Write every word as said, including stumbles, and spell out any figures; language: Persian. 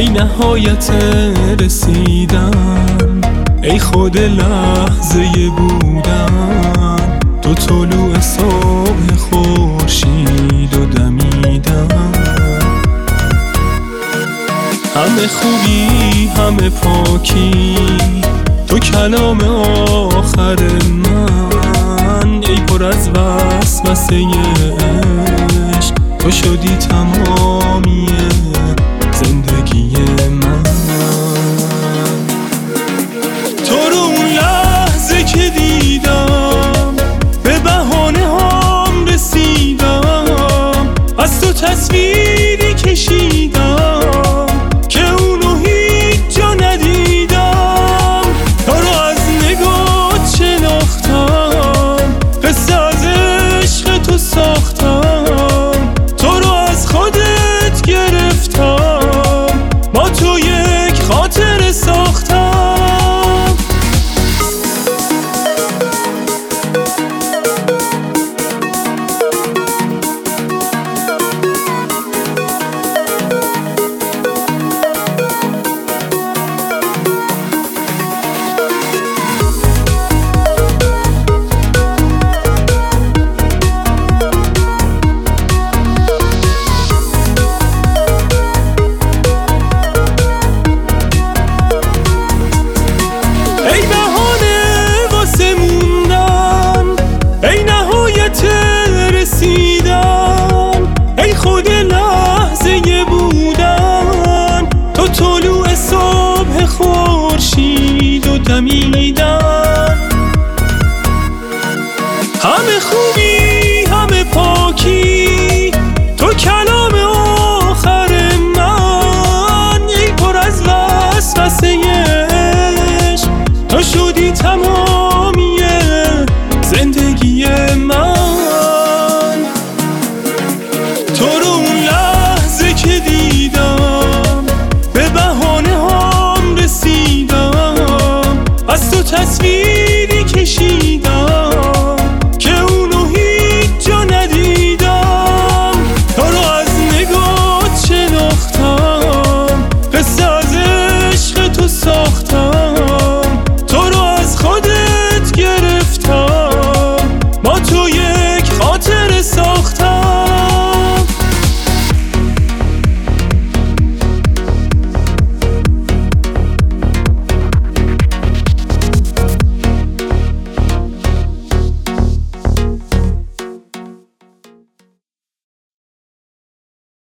نهایت رسیدن، ای خود لحظه بودن، تو طلوع صبح خورشید و دمیدن. همه خوبی همه پاکی، تو کلام آخر من، ای پر از وسوسه عشق، تو شدی تمامی زندگی من. تو رو اون لحظه که دیدم، به بهانه هام رسیدم، از تو تصویری کشیدم که اونو هیچ جا ندیدم. تو رو از نگات شناختم، قصه از عشق تو ساختم، تو رو از خودت گرفتم، با تو یک خاطر ساختم. ای خود لحظه بودن، تو طلوع صبح خورشید و دمیدن. همه خوبی همه پاکی، تو کلام آخر من، ای پر از وسوسه عشق، تو شدی تمامی زندگی من. تو رو اون لحظه که دیدم، به بهانه هام رسیدم، از تو تصویری کشیدم